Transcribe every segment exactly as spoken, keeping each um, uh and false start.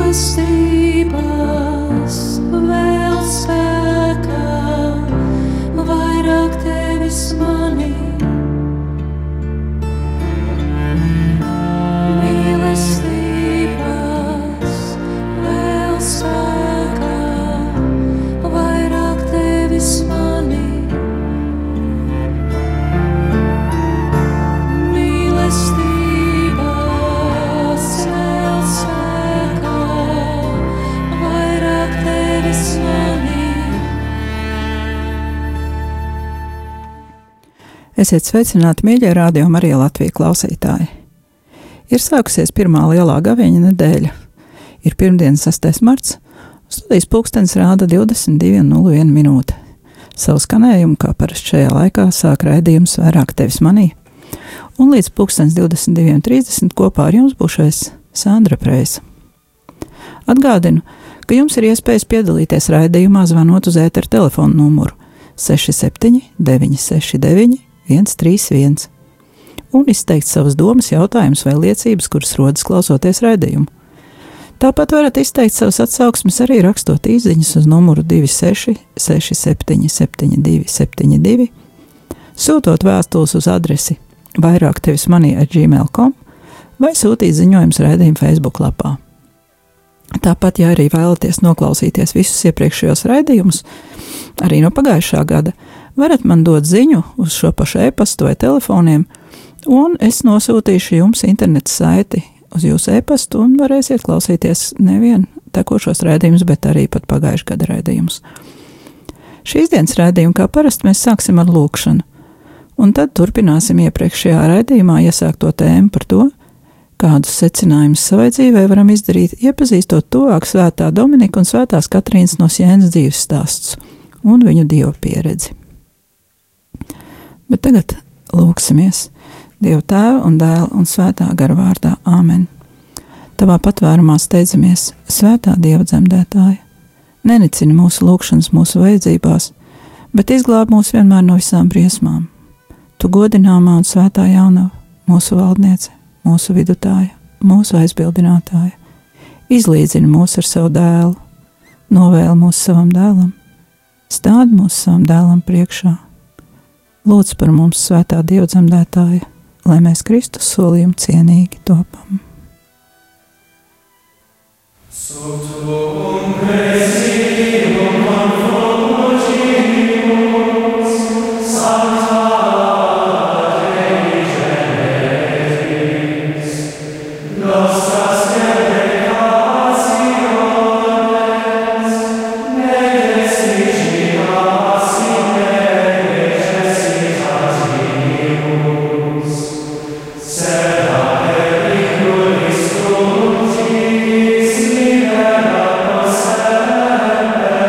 Mīlestības vēl spēkā, vairāk tevis manī. Mīlestības vēl spēkā, vairāk tevis manī. Mīlestības vēl spēkā, vairāk tevis manī. Esiet sveicināti, mīļie Radio Marija Latvija klausītāji! Ir sākusies pirmā lielā gavēņa nedēļa. Ir pirmdien, sestais marts, studijas pulkstenis rāda divdesmit divi nulle viena minūte. Savu skanējumu, kā parasti šajā laikā, sāk raidījums Vairāk tevis manī. Un līdz pulkstenis divdesmit divi trīsdesmit kopā ar jums būšais Sandra Preisa. Atgādinu, ka jums ir iespējas piedalīties raidījumā, zvanot uz ētera telefonu numuru seši septiņi deviņi seši deviņi viens trīs viens un izteikt savas domas, jautājumus vai liecības, kuras rodas klausoties raidījumu. Tāpat varat izteikt savas atsauksmes arī rakstot īsziņas uz numuru divi seši seši septiņi septiņi divi septiņi divi, sūtot vēstules uz adresi vairāk tevis manī at gmail dot com vai sūtīt ziņojumus raidījuma Facebook lapā. Tāpat, ja arī vēlaties noklausīties visus iepriekšējos raidījumus, arī no pagājušā gada, varat man dot ziņu uz šo pašu e-pastu vai telefoniem, un es nosūtīšu jums interneta saiti uz jūsu e-pastu un varēsiet klausīties nevien tekošos raidījumus, bet arī pat pagājušā gada raidījumus. Šīs dienas raidījumu, kā parasti, mēs sāksim ar lūkšanu, un tad turpināsim iepriekšējā raidījumā iesākto tēmu par to, kādus secinājumus savai dzīvē varam izdarīt, iepazīstot tuvāk svētā Dominika un svētās Katrīnas no Sienas dzīves stāstus un viņu dievu pieredzi. Bet tagad lūksimies Dievu Tēva un Dēla un Svētā gara vārdā. Āmen. Tavā patvērumā steidzamies, Svētā Dieva dzemdētāja. Nenicini mūsu lūkšanas mūsu vajadzībās, bet izglāb mūs vienmēr no visām briesmām. Tu godināmā un svētā jaunava, mūsu valdniece, mūsu vidutāja, mūsu aizbildinātāja. Izlīdzini mūs ar savu dēlu, novēli mūs savam dēlam, stādi mūs savam dēlam priekšā. Lūdz par mums, Svētā Dieva dzemdētāja, lai mēs Kristus solījumu cienīgi topam. Sotum presidium conformimus, Sancta Dei Genesis, nostras deprecationes, ne desicias in necessitatimus, sed ad periculis crucis libera nos semper,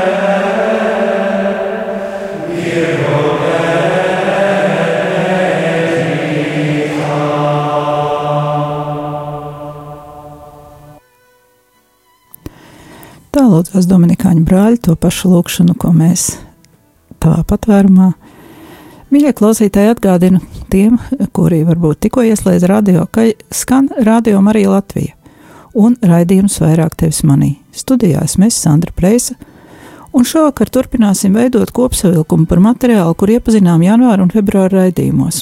Virgo benedicta. Tā lūdzās dominikāņu brāļi to pašu lūkšanu, ko mēs tavā patvērumā. Mīļie klausītāji, atgādinu tiem, kuri varbūt tikko ieslēdz radio, ka skan Radio Marija Latvija un raidījums Vairāk tevis manī. Studijā esmu es, Sandra Preisa, un šovakar turpināsim veidot kopsavilkumu par materiālu, kur iepazinām janvāra un februāra raidījumos.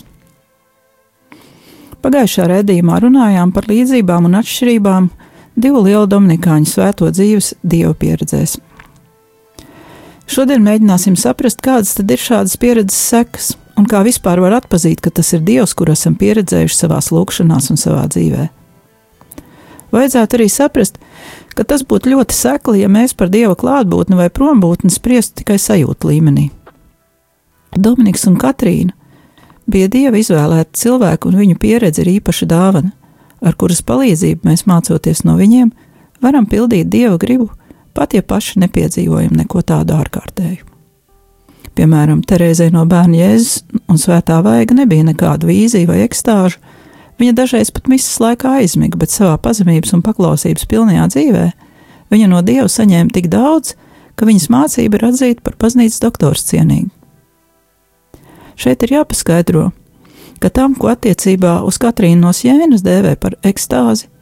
Pagājušā raidījumā runājām par līdzībām un atšķirībām divu lielu dominikāņu svēto dzīves dievu pieredzēs. Šodien mēģināsim saprast, kādas tad ir šādas pieredzes sekas, un kā vispār var atpazīt, ka tas ir Dievs, kuru esam pieredzējuši savās lūkšanās un savā dzīvē. Vajadzētu arī saprast, ka tas būtu ļoti sekli, ja mēs par Dieva klātbūtni vai prombūtni spriestu tikai sajūtu līmenī. Dominiks un Katrīna bija Dieva izvēlēti cilvēki, un viņu pieredze ir īpaša dāvana, ar kuras palīdzību mēs, mācoties no viņiem, varam pildīt Dieva gribu, pat ja paši nepiedzīvojam neko tādu ārkārtēju. Piemēram, Terēzei no Bērna Jēzus un Svētā Vaiga nebija nekādu vīziju vai ekstāžu, viņa dažreiz pat misas laikā aizmiga, bet savā pazemības un paklausības pilnajā dzīvē viņa no Dieva saņēma tik daudz, ka viņas mācība ir atzīta par baznīcas doktors cienīgu. Šeit ir jāpaskaidro, ka tam, ko attiecībā uz Katrīnu no Sienas dēvē par ekstāzi,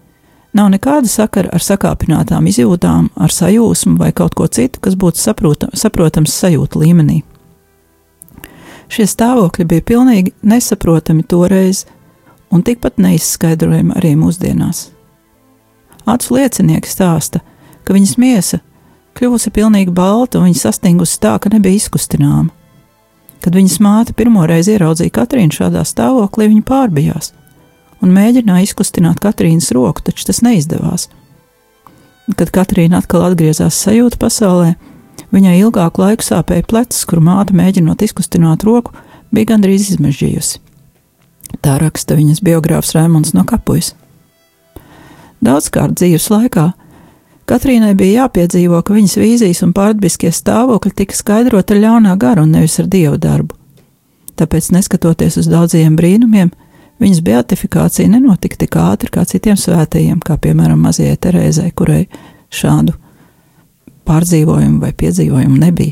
Nav nekāda sakara ar sakāpinātām izjūtām, ar sajūsmu vai kaut ko citu, kas būtu saprotam, saprotams sajūta līmenī. Šie stāvokļi bija pilnīgi nesaprotami toreiz un tikpat neizskaidrojami arī mūsdienās. Acu liecinieki stāsta, ka viņas miesa kļuvusi pilnīgi balta un viņa sastingusi tā, ka nebija izkustināma. Kad viņas māte pirmoreiz ieraudzīja Katrīnu šādā stāvoklī, viņa pārbijās un mēģināja izkustināt Katrīnas roku, taču tas neizdevās. Kad Katrīna atkal atgriezās sajūta pasaulē, viņai ilgāku laiku sāpēja plecs, kuru māte, mēģinot izkustināt roku, bija gandrīz izmežģījusi. Tā raksta viņas biogrāfs Raimonds no Kapujas. Daudzkārt dzīves laikā Katrīnai bija jāpiedzīvo, ka viņas vīzijas un pārdabiskie stāvokļi tika skaidrot ar ļaunā gara un nevis ar dievu darbu. Tāpēc, neskatoties uz daudziem brīnumiem, viņas beatifikācija nenotika tik ātri kā citiem svētajiem, kā piemēram mazajai Terēzei, kurai šādu pārdzīvojumu vai piedzīvojumu nebija.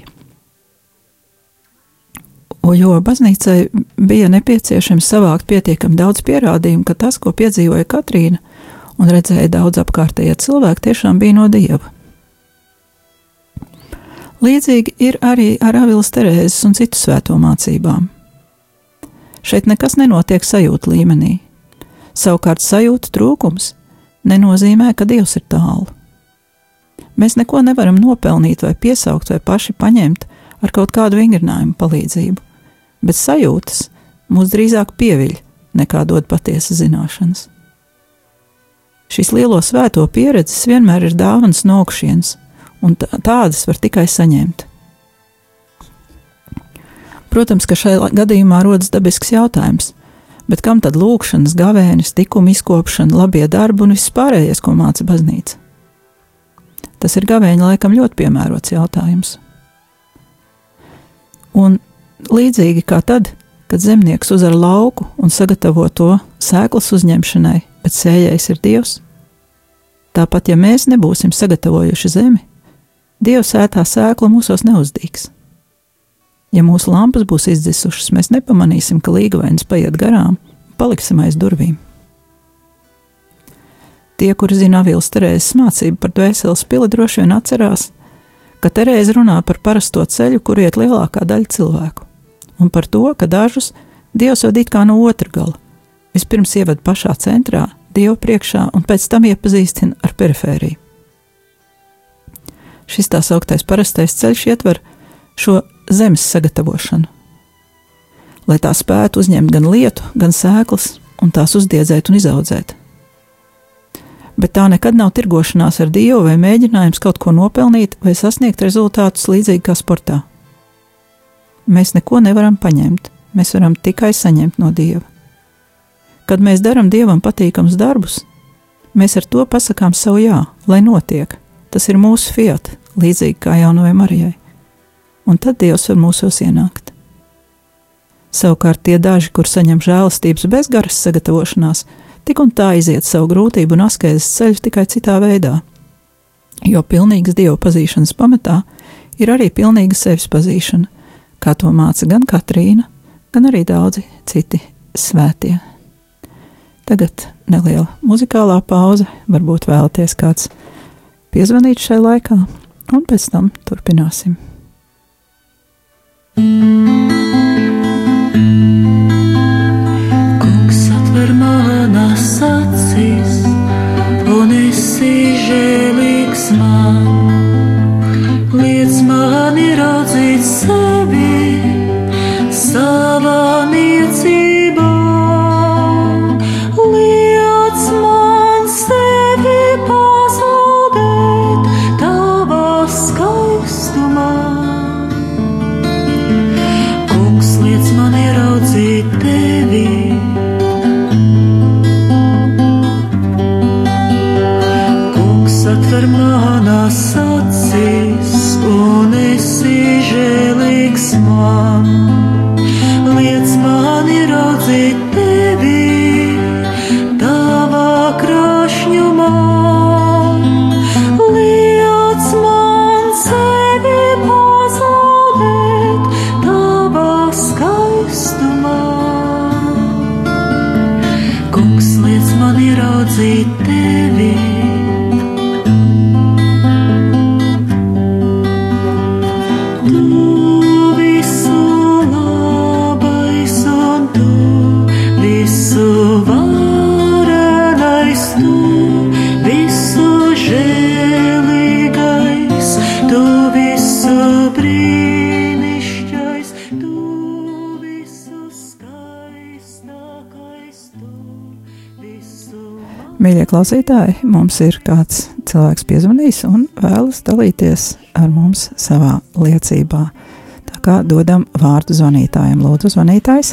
O, jo baznīcai bija nepieciešams savākt pietiekami daudz pierādījumu, ka tas, ko piedzīvoja Katrīna un redzēja daudz apkārtējie cilvēki, tiešām bija no dieva. Līdzīgi ir arī ar Avilas Terēzes un citu svēto mācībām. Šeit nekas nenotiek sajūta līmenī. Savukārt sajūta trūkums nenozīmē, ka Dievs ir tālu. Mēs neko nevaram nopelnīt vai piesaukt vai paši paņemt ar kaut kādu vingrinājumu palīdzību, bet sajūtas mūs drīzāk pieviļ, nekā dod patiesas zināšanas. Šīs lielo svēto pieredzes vienmēr ir dāvanas no augšienes, un tādas var tikai saņemt. Protams, ka šajā gadījumā rodas dabisks jautājums, bet kam tad lūkšanas, gavēnis, tikuma izkopšana, labie darbi un viss pārējais, ko māca baznīca? Tas ir gavēņa laikam ļoti piemērots jautājums. Un līdzīgi kā tad, kad zemnieks uzar lauku un sagatavo to sēklas uzņemšanai, bet sējējs ir Dievs, tāpat, ja mēs nebūsim sagatavojuši zemi, Dievs sētā sēkla mūsos neuzdīgs. Ja mūsu lampas būs izdzisušas, mēs nepamanīsim, ka līgavainis paiet garām un paliksim aiz durvīm. Tie, kuri zina Avilas Terēzes mācību par dvēseles pili, droši vien atcerās, ka Terēze runā par parasto ceļu, kur iet lielākā daļa cilvēku, un par to, ka dažus Dievs ved it kā no otra gala. Vispirms ieved pašā centrā, Dievu priekšā, un pēc tam iepazīstina ar perifēriju. Šis tā sauktais parastais ceļš ietver šo zemes sagatavošanu, lai tā spētu uzņemt gan lietu, gan sēklas un tās uzdiedzēt un izaudzēt. Bet tā nekad nav tirgošanās ar Dievu vai mēģinājums kaut ko nopelnīt vai sasniegt rezultātus līdzīgi kā sportā. Mēs neko nevaram paņemt, mēs varam tikai saņemt no Dieva. Kad mēs daram Dievam patīkams darbus, mēs ar to pasakām savu jā, lai notiek. Tas ir mūsu fiat, līdzīgi kā jaunajai Marijai. Un tad Dievs var mūsos ienākt. Savukārt tie daži, kur saņem žēlastības bez garas sagatavošanās, tik un tā iziet savu grūtību un askēzes ceļu tikai citā veidā. Jo pilnīgas Dieva pazīšanas pamatā ir arī pilnīga sevis pazīšana, kā to māca gan Katrīna, gan arī daudzi citi svētie. Tagad neliela muzikālā pauze, varbūt vēlaties kāds piezvanīt šai laikā, un pēc tam turpināsim. Kungs atver manas acis, un esi žēlīgs man. Liec man ieraudzīt sevi savā niecībā. Liec man sevi pazaudēt tavā skaistumā. Liec man ieraudzīt tevi. Kungs atver manas acis, un esi žēlīgs man. Liec man ieraudzīt tevi tavā krāšņumā. Liec man sevi pazaudēt tavā skaistumā. Kungs, liec man ieraudzīt tevi. klausītāji, mums ir kāds cilvēks piezvanījis un vēlas dalīties ar mums savā liecībā. Tā kā dodam vārdu zvanītājiem. Lūdzu, zvanītājs.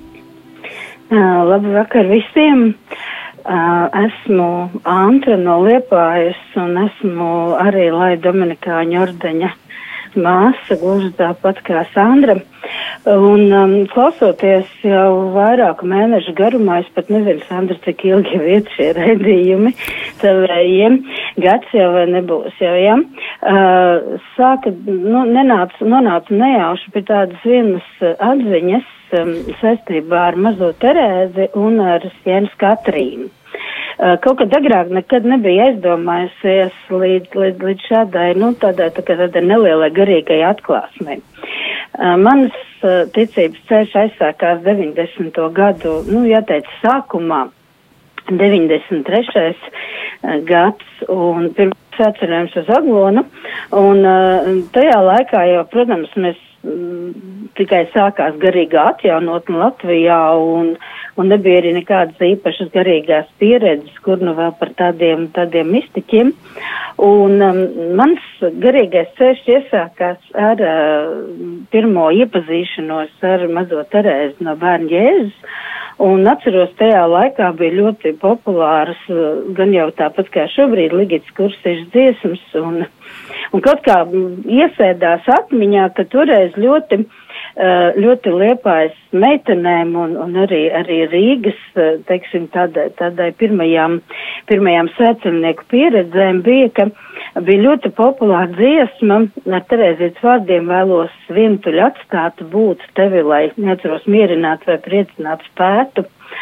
Uh, labu vakar visiem. Uh, esmu Antra no Liepājas un esmu arī Lai Dominikāņu ordeņa māsa, gluži tāpat kā Sandra. Un um, klausoties jau vairāku mēnešu garumā, es pat nezinu, Sandra, cik ilgi jau iet šie raidījumi tavējiem, gads jau vai nebūs jau, ja? Uh, sāka, nu, nenāca, nonāca nejauši pie tādas vienas atziņas um, saistībā ar mazo Terēzi un ar Sienas Katrīnu. Uh, kaut kad agrāk nekad nebija aizdomājusies līdz, līdz, līdz šādai, nu, tādai, tā kā tādai nelielai garīgai atklāsmei. Uh, manas uh, ticības ceļš aizsākās deviņdesmito gadu, nu, jāteic, sākumā, deviņdesmit trešais uh, gads, un pirms atcerējums uz Aglonu, un uh, tajā laikā jau, protams, mēs mm, tikai sākās garīgā atjaunotne Latvijā, un un nebija arī nekādas īpašas garīgās pieredzes, kur nu vēl par tādiem, tādiem mistiķiem. Un um, mans garīgais ceļš iesākās ar uh, pirmo iepazīšanos ar mazo Terēzi no Bērnu Jēzus, un atceros, tajā laikā bija ļoti populāras, uh, gan jau tāpat kā šobrīd, Ligits Kursišs dziesmas, un, un kaut kā iesēdās atmiņā, ka toreiz ļoti ļoti Liepājas meitenēm un, un arī, arī Rīgas, teiksim, tādai, tādai pirmajām, pirmajām svētceļnieku pieredzēm bija, ka bija ļoti populāra dziesma ar Terēzijas vārdiem vēlos vientuļ atstāt būt tevi, lai neatceros mierināt vai priecināt spētu.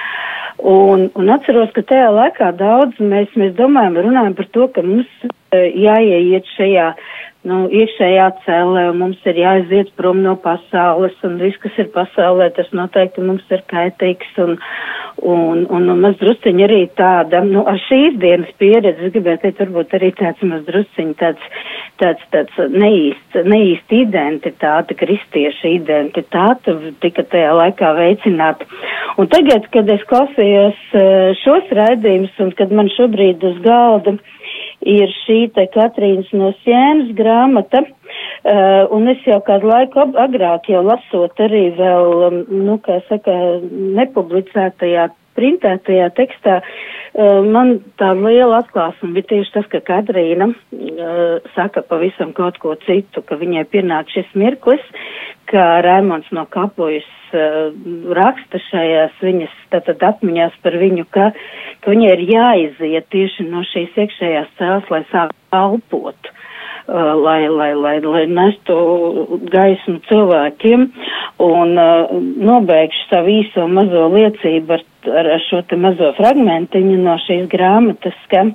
Un, un atceros, ka tajā laikā daudz mēs, mēs domājam, runājam par to, ka mums jāieiet šajā nu, iekšējā cellē, un mums ir jāaiziet prom no pasaules, un viss, kas ir pasaulē, tas noteikti mums ir kaitīgs, un, un, un, un maz drusciņi arī tāda, nu, ar šīs dienas pieredzi, es gribētu teikt, varbūt arī tāds maz drusciņi tāds, tāds, tāds neīst, neīst identitāte, kristieša identitāte, tika tajā laikā veicināta. Un tagad, kad es klausījos šos raidījumus, un kad man šobrīd uz galda ir šī te Katrīnas no Sienas grāmata, uh, un es jau kādu laiku agrāk jau lasot arī vēl, um, nu, kā saka, nepublicētajā, printētajā tekstā, uh, man tā liela atklāsme bija tieši tas, ka Katrīna uh, saka pavisam kaut ko citu, ka viņai pienāk šis mirklis, ka Raimonds no Kapujas uh, raksta šajās viņas tātad atmiņās par viņu, ka, ka viņai ir jāiziet tieši no šīs iekšējās cēlas, lai sāk kalpot, uh, lai, lai, lai, lai nestu gaismu cilvēkiem, un uh, nobeigšu savu īso mazo liecību ar, ar, ar šo te mazo fragmentiņu no šīs grāmatas, ka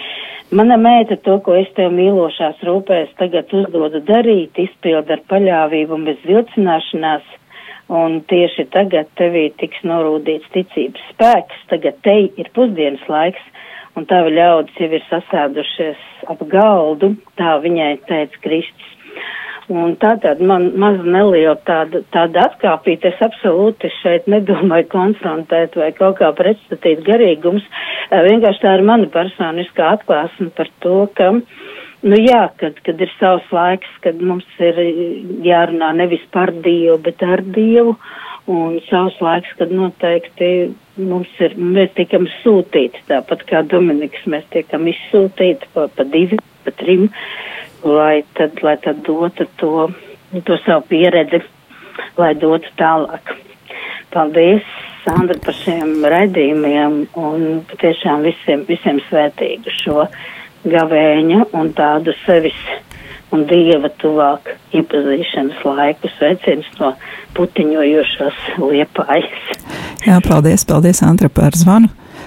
mana meita to, ko es tev mīlošās rūpēs tagad uzdodu darīt, izpild ar paļāvību un bez vilcināšanās, un tieši tagad tevī tiks norūdīts ticības spēks, tagad te ir pusdienas laiks, un tavi ļaudis jau ir sasēdušies ap galdu, tā viņai teica Kristus. Un tātad man maz neliela tāda, tāda atkāpīta, es absolūti šeit nedomāju konfrontēt vai kaut kā pretstatīt garīgums, vienkārši tā ir mana personiskā atklāsme par to, ka, nu jā, kad, kad ir savs laiks, kad mums ir jārunā nevis par Dievu, bet ar Dievu, un savs laiks, kad noteikti mums ir, mēs tiekam sūtīti, tāpat kā Dominiks, mēs tiekam izsūtīti pa, pa divi, pa trim, lai tad, lai tad dotu to, to savu pieredzi, lai dotu tālāk. Paldies, Sandra, par šiem raidījumiem un patiešām visiem, visiem svētīgu šo gavēņa un tādu sevis un Dieva tuvāk iepazīšanas laiku. Sveiciens no putiņojošās Liepājas. Jā, paldies, paldies, Andra, par zvanu.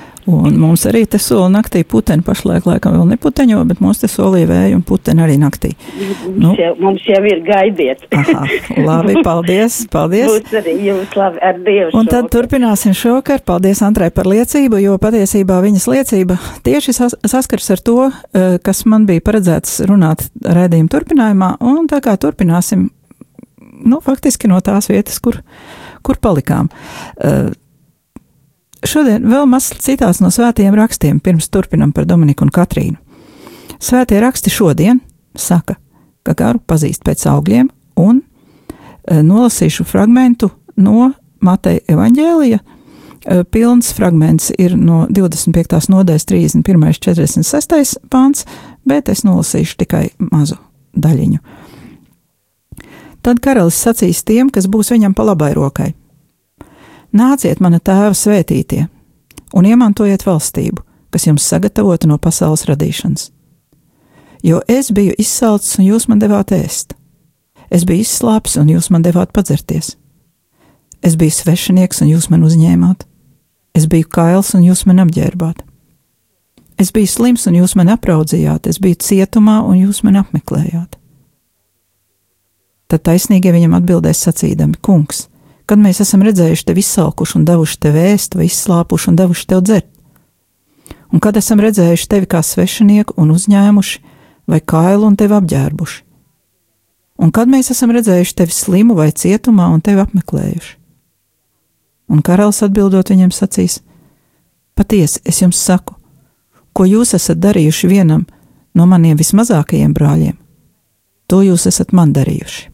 Un mums arī te sola naktī puteni, pašlaik laikam vēl neputeņo, bet mums te solīja vēju un puteni arī naktī. Mums, nu, jau, mums jau ir gaidiet. Aha, labi, paldies, paldies. Būs arī jums labi, ar Dievu šovakar. Un tad turpināsim šovakar. Paldies Antrai par liecību, jo patiesībā viņas liecība tieši sas saskars ar to, kas man bija paredzēts runāt raidījuma turpinājumā, un tā kā turpināsim, nu, faktiski no tās vietas, kur, kur palikām. Uh, šodien vēl mazs citāts no svētajiem rakstiem, pirms turpinam par Dominiku un Katrīnu. Svētie raksti šodien saka, ka garu pazīst pēc augļiem, un e, nolasīšu fragmentu no Mateja evaņģēlija. E, pilns fragments ir no divdesmit piektās nodaļas trīsdesmit pirmais četrdesmit sestais pāns, bet es nolasīšu tikai mazu daļiņu. Tad karalis sacīs tiem, kas būs viņam pa labai rokai: Nāciet, mana tēva svētītie, un iemantojiet valstību, kas jums sagatavota no pasaules radīšanas. Jo es biju izsalcis, un jūs man devāt ēst. Es biju izslāpis, un jūs man devāt padzerties. Es biju svešinieks, un jūs man uzņēmāt. Es biju kails, un jūs man apģērbāt. Es biju slims, un jūs man apraudzījāt. Es biju cietumā, un jūs man apmeklējāt. Tad taisnīgie viņam atbildēs sacīdami: Kungs, kad mēs esam redzējuši tevi izsalkuši un devuši tev ēst, vai izslāpuši un devuši tev dzert? Un kad esam redzējuši tevi kā svešinieku un uzņēmuši, vai kailu un tevi apģērbuši? Un kad mēs esam redzējuši tevi slimu vai cietumā un tevi apmeklējuši? Un karalis atbildot viņam sacīs: Patiesi, es jums saku, ko jūs esat darījuši vienam no maniem vismazākajiem brāļiem, to jūs esat man darījuši.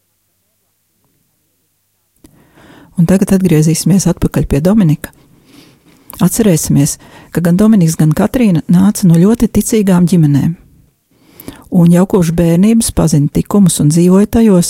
Un tagad atgriezīsimies atpakaļ pie Dominika. Atcerēsimies, ka gan Dominiks, gan Katrīna nāca no ļoti ticīgām ģimenēm, un jau kopš bērnības pazina tikumus un dzīvoja tajos.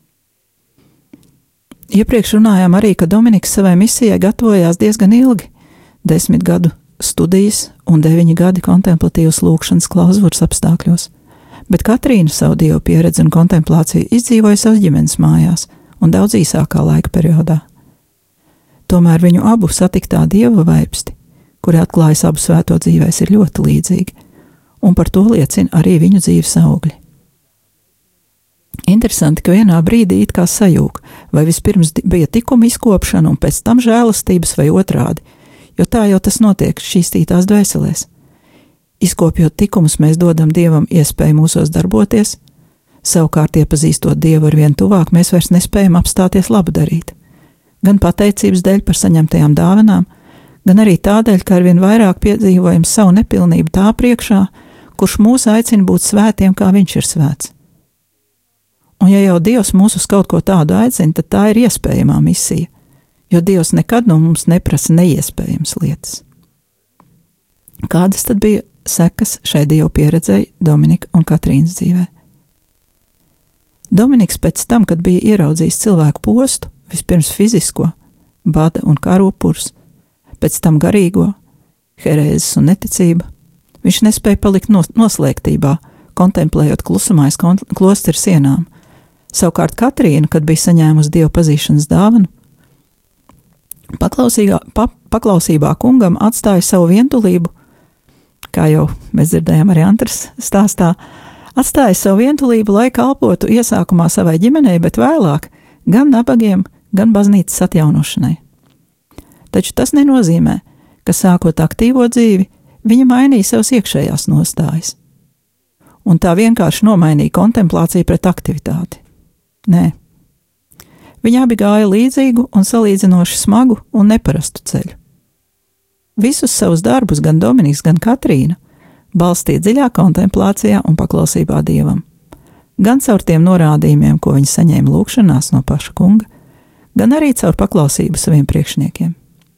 Iepriekš runājām arī, ka Dominiks savai misijai gatavojās diezgan ilgi – desmit gadu studijas un deviņi gadi kontemplatīvas lūkšanas klauzūras apstākļos, bet Katrīna savu dievu pieredzi un kontemplāciju izdzīvoja savas ģimenes mājās un daudz īsākā laika periodā. Tomēr viņu abu satiktā dieva vaipsti, kuri atklājas abu svēto dzīvēs, ir ļoti līdzīgi, un par to liecina arī viņu dzīves augļi. Interesanti, ka vienā brīdī it kā sajūg, vai vispirms bija tikuma izkopšana un pēc tam žēlastības vai otrādi, jo tā jau tas notiek šķīstītās dvēselēs. Izkopjot tikumus, mēs dodam Dievam iespēju mūsos darboties, savukārt iepazīstot Dievu ar vien tuvāk, mēs vairs nespējam apstāties labu darīt. Gan pateicības dēļ par saņemtajām dāvanām, gan arī tādēļ, ka arvien vairāk piedzīvojam savu nepilnību tā priekšā, kurš mūs aicina būt svētiem, kā viņš ir svēts. Un ja jau Dievs mūs uz kaut ko tādu aicina, tad tā ir iespējamā misija, jo Dievs nekad no mums neprasa neiespējams lietas. Kādas tad bija sekas šai Dievu pieredzei Dominika un Katrīnas dzīvē? Dominiks pēc tam, kad bija ieraudzījis cilvēku postu, vispirms fizisko, bada un kara upurs, pēc tam garīgo, herēzes un neticība, viņš nespēja palikt nos noslēgtībā, kontemplējot klusumā aiz klostera sienām. Savukārt Katrīna, kad bija saņēmusi Dieva pazīšanas dāvanu, pa, paklausībā kungam atstāja savu vientulību, kā jau mēs dzirdējām arī Antras stāstā, atstāja savu vientulību, lai kalpotu iesākumā savai ģimenei, bet vēlāk gan nabagiem, gan baznīcas atjaunošanai. Taču tas nenozīmē, ka sākot aktīvo dzīvi, viņa mainīja savas iekšējās nostājas. Un tā vienkārši nomainīja kontemplāciju pret aktivitāti. Nē. Viņa abi gāja līdzīgu un salīdzinoši smagu un neparastu ceļu. Visus savus darbus gan Dominiks, gan Katrīna balstīja dziļā kontemplācijā un paklausībā Dievam. Gan caur tiem norādījumiem, ko viņi saņēma lūkšanās no paša kunga, gan arī caur paklausību saviem priekšniekiem.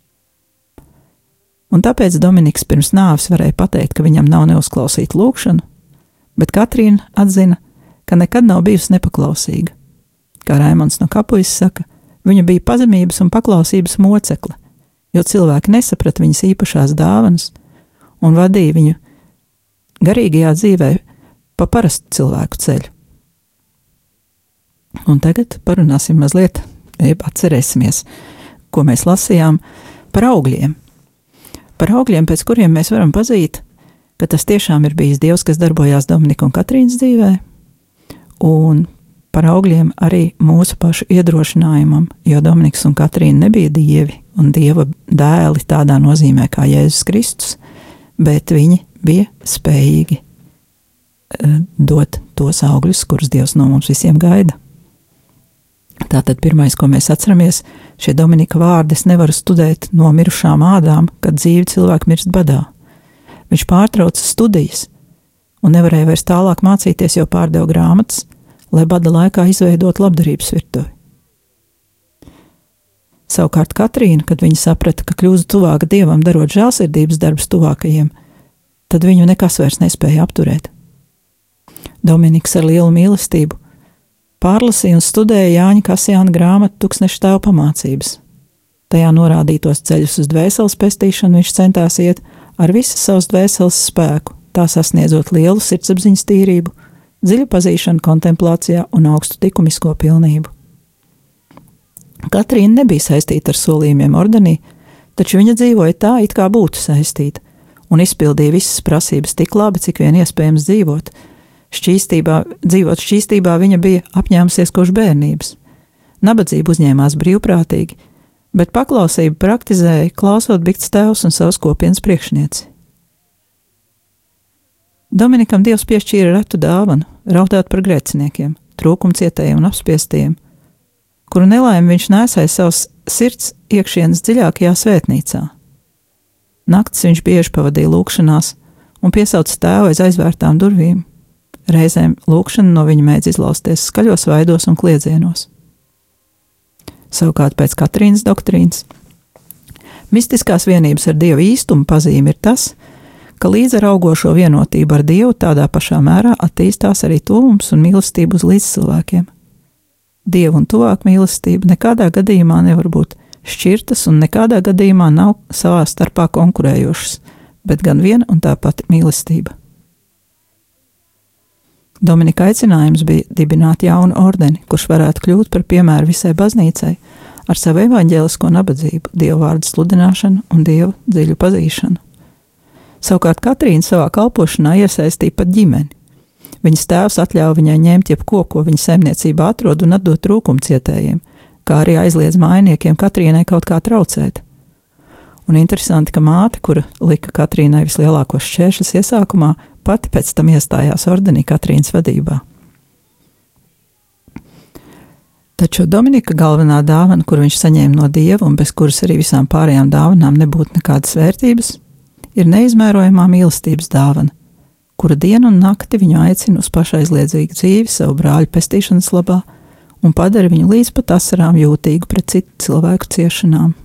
Un tāpēc Dominiks pirms nāves varēja pateikt, ka viņam nav neuzklausīta lūkšana, bet Katrīna atzina, ka nekad nav bijusi nepaklausīga. Kā Raimonds no Kapujas saka, viņa bija pazemības un paklausības mocekle, jo cilvēki nesaprata viņas īpašās dāvanas un vadīja viņu garīgajā dzīvē pa parastu cilvēku ceļu. Un tagad parunāsim mazliet, jeb atcerēsimies, ko mēs lasījām par augļiem. Par augļiem, pēc kuriem mēs varam pazīt, ka tas tiešām ir bijis Dievs, kas darbojās Dominika un Katrīnas dzīvē, un par augļiem arī mūsu pašu iedrošinājumam, jo Dominiks un Katrīna nebija dievi un Dieva dēli tādā nozīmē kā Jēzus Kristus, bet viņi bija spējīgi dot tos augļus, kurus Dievs no mums visiem gaida. Tātad pirmais, ko mēs atceramies, šie Dominika vārdi: es nevaru studēt no mirušām ādām, kad dzīvi cilvēki mirst badā. Viņš pārtrauca studijas un nevarēja vairs tālāk mācīties, jo pārdeva grāmatas, lai bada laikā izveidot labdarības virtuvi. Savukārt Katrīna, kad viņa saprata, ka kļūst tuvāka Dievam, darot žēlsirdības darbus tuvākajiem, tad viņu nekas vairs nespēja apturēt. Dominiks ar lielu mīlestību pārlasīja un studēja Jāņa Kasjāna grāmatu Tūkstneša tēva pamācības. Tajā norādītos ceļus uz dvēseles pestīšanu viņš centās iet ar visu savas dvēseles spēku, tā sasniedzot lielu sirdsapziņas tīrību, dziļu pazīšanu kontemplācijā un augstu likumisko pilnību. Katrīna nebija saistīta ar solījumiem ordenī, taču viņa dzīvoja tā, it kā būtu saistīta, un izpildīja visas prasības tik labi, cik vien iespējams dzīvot. Šķīstībā, dzīvot šķīstībā viņa bija apņēmusies kopš bērnības. Nabadzību uzņēmās brīvprātīgi, bet paklausību praktizēja, klausot bikts tēvs un savas kopienas priekšnieci. Dominikam Dievs piešķīra retu dāvanu – raudāt par grēciniekiem, trūkumcietējiem un apspiestiem, kuru nelaimi viņš nēsāja savas sirds iekšienes dziļākajā svētnīcā. Naktis viņš bieži pavadīja lūkšanās un piesauca tēvu aiz aizvērtām durvīm. Reizēm lūkšana no viņa mēdz izlausties skaļos vaidos un kliedzienos. Savukārt pēc Katrīnas doktrīnas mistiskās vienības ar Dievu īstumu pazīme ir tas, ka līdz ar augošo vienotību ar Dievu tādā pašā mērā attīstās arī tuvums un mīlestība uz līdzcilvēkiem. Dievu un tuvāk mīlestība nekādā gadījumā nevar būt šķirtas un nekādā gadījumā nav savā starpā konkurējošas, bet gan viena un tā pati mīlestība. Dominika aicinājums bija dibināt jaunu ordeni, kurš varētu kļūt par piemēru visai baznīcai ar savu evaņģēlisko nabadzību, Dieva vārdu sludināšanu un Dievu dziļu pazīšanu. Savukārt Katrīna savā kalpošanā iesaistīja pat ģimeni. Viņas tēvs atļāva viņai ņemt jebko, ko viņa saimniecībā atrod un atdot trūkumcietējiem, kā arī aizliedz mājiniekiem Katrīnai kaut kā traucēt. Un interesanti, ka māte, kura lika Katrīnai vislielākos šķēršļus iesākumā, pati pēc tam iestājās ordenī Katrīnas vadībā. Taču Dominika galvenā dāvana, kur viņš saņēma no Dieva un bez kuras arī visām pārējām dāvanām nebūtu nekādas vērtības, ir neizmērojamā mīlestības dāvana, kura dienu un nakti viņu aicina uz pašaizliedzīgu dzīvi savu brāļu pestīšanas labā un padara viņu līdz pat asarām jūtīgu pret citu cilvēku ciešanām.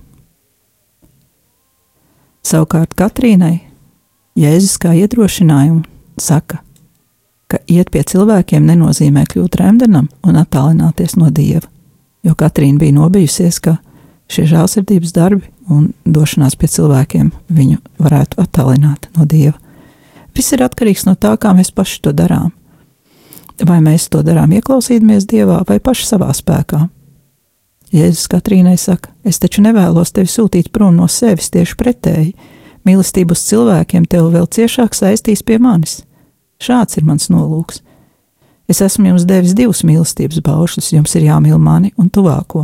Savukārt Katrīnai Jēzus kā iedrošinājumu saka, ka iet pie cilvēkiem nenozīmē kļūt remdenam un attālināties no Dieva, jo Katrīna bija nobijusies, ka šie žēlsirdības darbi un došanās pie cilvēkiem viņu varētu attālināt no Dieva. Viss ir atkarīgs no tā, kā mēs paši to darām. Vai mēs to darām ieklausīdamies Dievā vai paši savā spēkā. Jēzus Katrīnai saka, es taču nevēlos tevi sūtīt prom no sevis, tieši pretēji. Mīlestību uz cilvēkiem tev vēl ciešāk saistīs pie manis. Šāds ir mans nolūks. Es esmu jums devis divus mīlestības baušļus, jums ir jāmīl mani un tuvāko.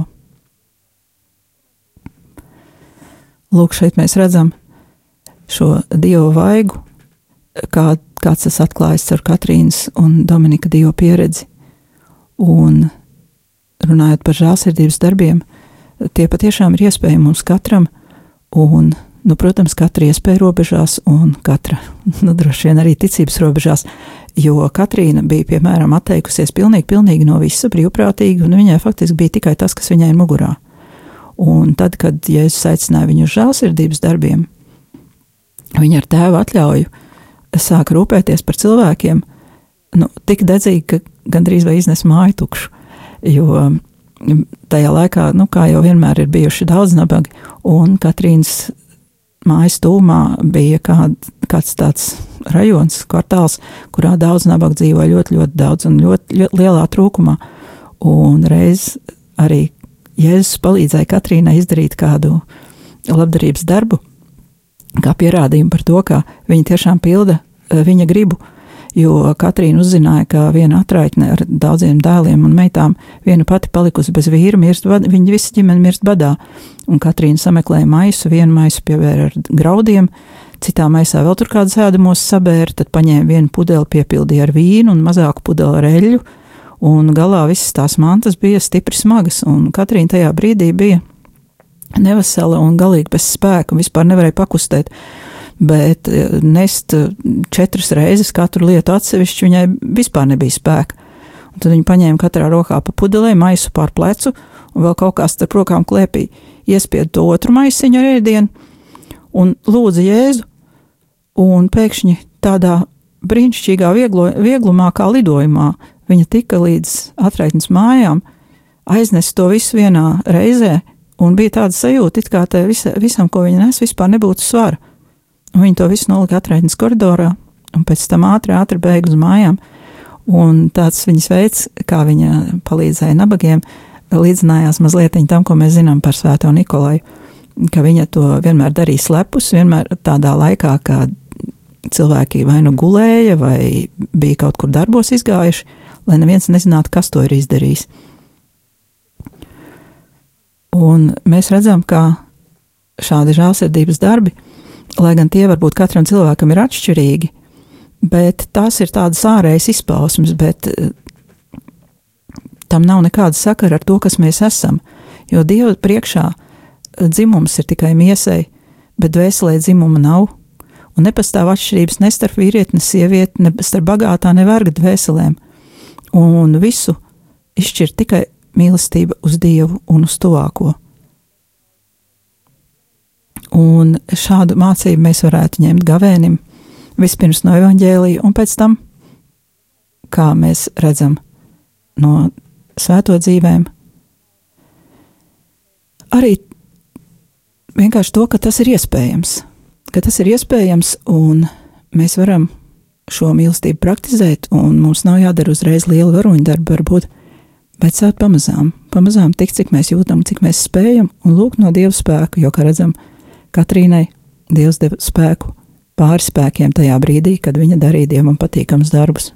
Lūk, šeit mēs redzam šo Dieva vaigu, kā, kāds tas atklājas ar Katrīnas un Dominika Dieva pieredzi. Un runājot par žēlsirdības darbiem, tie patiešām ir iespēja mums katram, un, nu, protams, katra iespēja robežās, un katra, nu, droši vien arī ticības robežās, jo Katrīna bija, piemēram, atteikusies pilnīgi, pilnīgi no visa brīvprātīgi, un viņai faktiski bija tikai tas, kas viņai ir mugurā. Un tad, kad Jēzus aicināja viņu uz žēlsirdības darbiem, viņa ar tēva atļauju sāka rūpēties par cilvēkiem, nu, tik dedzīgi, ka gandrīz vai iznes māju tukšu. Jo tajā laikā, nu, kā jau vienmēr ir bijuši daudz nabagi, un Katrīnas mājas tūmā bija kād, kāds tāds rajons, kvartāls, kurā daudz nabagu dzīvoja ļoti, ļoti daudz un ļoti, ļoti lielā trūkumā. Un reiz arī Jēzus palīdzēja Katrīnai izdarīt kādu labdarības darbu, kā pierādījumu par to, ka viņa tiešām pilda viņa gribu, jo Katrīna uzzināja, ka viena atraitne ar daudziem dēliem un meitām, viena pati palikusi bez vīra, mirst, viņa visa ģimene mirst badā, un Katrīna sameklēja maisu, vienu maisu pievēra ar graudiem, citā maisā vēl tur kādas ēdamos sabēra, tad paņēma vienu pudeli, piepildīja ar vīnu un mazāku pudeli ar eļļu, un galā visas tās mantas bija stipri smagas, un Katrīna tajā brīdī bija nevesela un galīgi bez spēka, un vispār nevarēja pakustēt, bet nest četras reizes katru lietu atsevišķi viņai vispār nebija spēka. Un tad viņa paņēma katrā rokā pa pudelē, maisu pār plecu, un vēl kaut kā starp rokām klēpī iespied to otru maisiņu ar ēdienu, un lūdza Jēzu, un pēkšņi tādā brīnišķīgā vieglo, vieglumā kā lidojumā viņa tika līdz atraitnes mājām, aiznesa to visu vienā reizē, un bija tāda sajūta, it kā te visa, visam, ko viņa nes, vispār nebūtu svara. Un viņa to visu nolika atraitnes koridorā, un pēc tam ātri, ātri bēga uz mājām, un tāds viņas veids, kā viņa palīdzēja nabagiem, līdzinājās mazliet tam, ko mēs zinām par Svēto Nikolaju, ka viņa to vienmēr darīja slepus, vienmēr tādā laikā, kā cilvēki vai nu gulēja, vai bija kaut kur darbos izgājuši, lai neviens nezinātu, kas to ir izdarījis. Un mēs redzam, ka šādi žēlsirdības darbi, lai gan tie varbūt katram cilvēkam ir atšķirīgi, bet tās ir tādas ārējas izpausmes, bet tam nav nekāda sakara ar to, kas mēs esam, jo Dieva priekšā dzimums ir tikai miesai, bet dvēselē dzimuma nav, un nepastāv atšķirības ne starp vīrieti, ne sievieti, ne starp bagātā, ne verga dvēselēm, un visu izšķir tikai mīlestība uz Dievu un uz tuvāko. Un šādu mācību mēs varētu ņemt gavēnim, vispirms no evaņģēlija, un pēc tam, kā mēs redzam no svēto dzīvēm, arī vienkārši to, ka tas ir iespējams, ka tas ir iespējams, un mēs varam šo mīlestību praktizēt, un mums nav jādara uzreiz liela varoņdarba varbūt, bet sākt pamazām, pamazām tik, cik mēs jūtam, cik mēs spējam, un lūgt no Dieva spēku, jo, kā redzam, Katrīnai Dievs deva spēku pāri spēkiem tajā brīdī, kad viņa darīja Dievam patīkams darbus.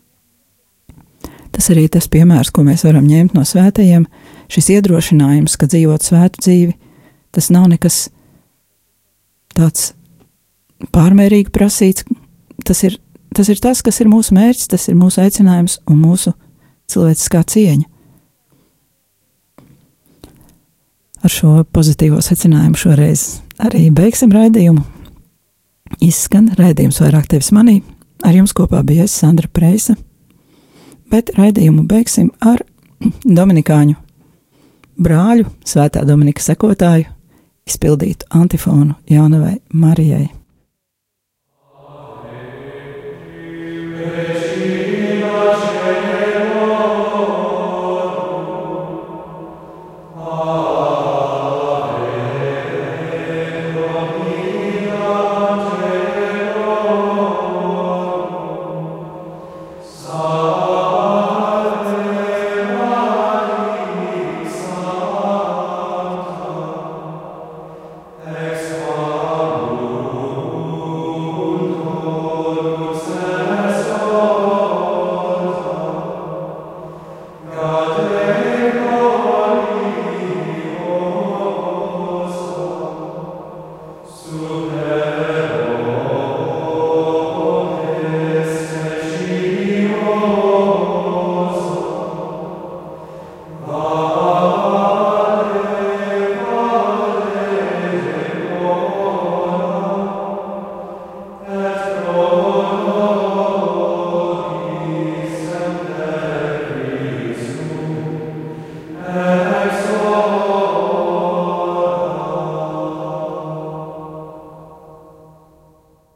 Tas arī tas piemērs, ko mēs varam ņemt no svētajiem, šis iedrošinājums, ka dzīvot svētu dzīvi, tas nav nekas tāds pārmērīgi prasīts, tas ir, tas ir tas, kas ir mūsu mērķis, tas ir mūsu aicinājums un mūsu cilvēciskā cieņa. Ar šo pozitīvo secinājumu šoreiz arī beigsim raidījumu. Izskan raidījums Vairāk tevis manī. Ar jums kopā bija es, Sandra Preisa, bet raidījumu beigsim ar dominikāņu brāļu, Svētā Dominika sekotāju, izpildītu antifonu Jaunavai Marijai. Super.